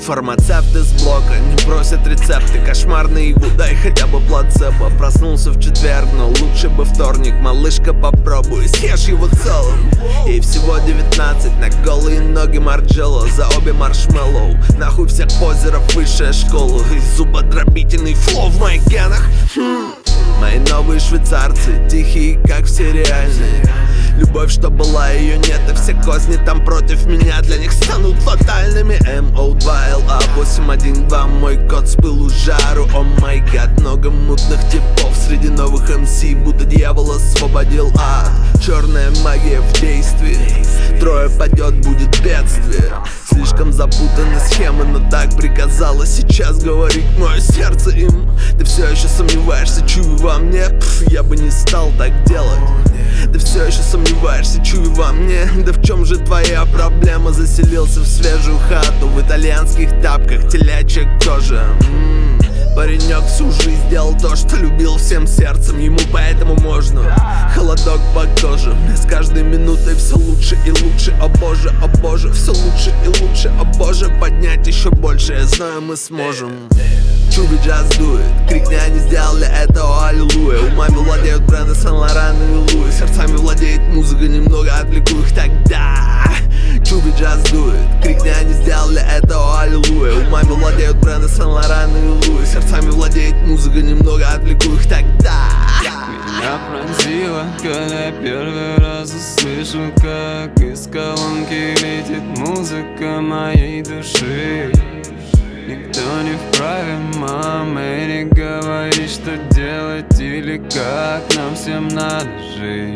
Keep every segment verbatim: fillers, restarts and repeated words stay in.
Фармацевты с блока не просят рецепты. Кошмарный его, дай хотя бы плацебо. Проснулся в четверг, но лучше бы вторник. Малышка, попробуй, съешь его целым. И всего девятнадцать, на голые ноги Марджелло. За обе маршмеллоу, нахуй всех позеров, высшая школа. И зубодробительный флоу в моих генах. хм. Мои новые швейцарцы, тихие, как все реальные. Любовь, что была, ее нет, и все козни там против меня для них станут фатальными. эм о два эл а восемь один два, мой код с пылу жару. О май гад, много мутных типов среди новых эм си, будто дьявол освободил ад. Черная магия в действии, трое падет, будет бедствие. Слишком запутаны схемы, но так приказало сейчас говорить мое сердце им. Ты все еще сомневаешься, чую во мне? Пф, я бы не стал так делать. Ты все еще сомневаешься, чую во мне? Да в чем же твоя проблема? Заселился в свежую хату, в итальянских тапках, телячья кожа. М-м. Паренек всю жизнь делал то, что любил всем сердцем. Ему поэтому можно. Холодок по коже, мне с каждой минутой все лучше и лучше. О боже, о боже, все лучше и лучше. О боже, поднять еще больше, я знаю, мы сможем. Чуби джаз дует, крикни, они сделали это, о аллилуйя. Умами владеют бренды Сен-Лоран и Луи. Сердцами владеет музыка, немного отвлеку их тогда. Чуби джаз дует, крикни, они сделали это, о аллилуйя. Умами владеют бренды Сен-Лоран и Луи. Сердцами владеет музыка, немного отвлеку их тогда. Меня пронзило, когда я первый раз услышу, как из колонки летит музыка моей души. Никто не вправе, мама, не говорит, что делать или как нам всем надо жить.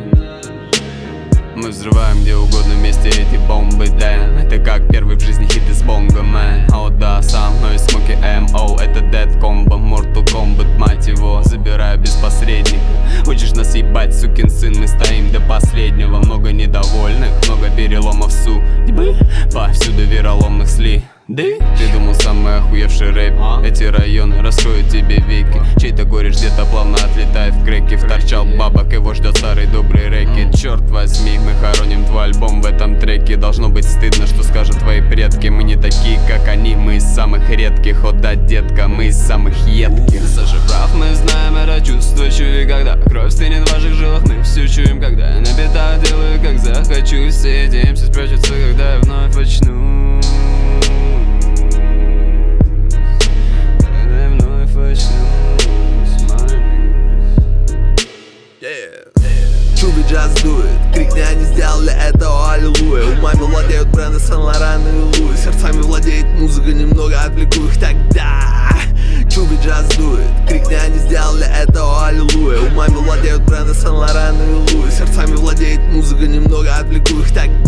Мы взрываем где угодно вместе эти бомбы, да. Это как первый в жизни хит из бонга, мэн. О да, со мной смоки эм о, это Dead Combo, Mortal Kombat, мать его. Забираю без посредника. Хочешь нас ебать, сукин сын, мы стоим до последнего. Много недовольных, много переломов судьбы. Повсюду вероломных сли. Да? Ты думал самый охуевший рэп? Эти районы раскроют тебе веки. Чей-то горечь где-то плавно отлетает в креки. Вторчал бабок, его ждет старый добрый рэкет. Черт возьми, мы хороним твой альбом в этом треке. Должно быть стыдно, что скажут твои предки. Мы не такие, как они, мы из самых редких. О да, детка, мы из самых едких. Саша прав, мы знаем это чувство, чуви, когда кровь стынет в ваших жилах. Мы все чуем, когда я на битах делаю, как захочу. Все эти эмси спрячутся, когда я вновь очну. Чуби джаз дует, крикни, они сделали это, о аллилуйя. Умами владеют бренды Сен-Лоран и Луи. Сердцами владеет музыка, немного отвлеку их тогда. Чуби джаз дует, крикни, они сделали это, о аллилуйя. Умами владеют бренды Сен-Лоран и Луи. Сердцами владеет музыка, немного отвлеку их тогда.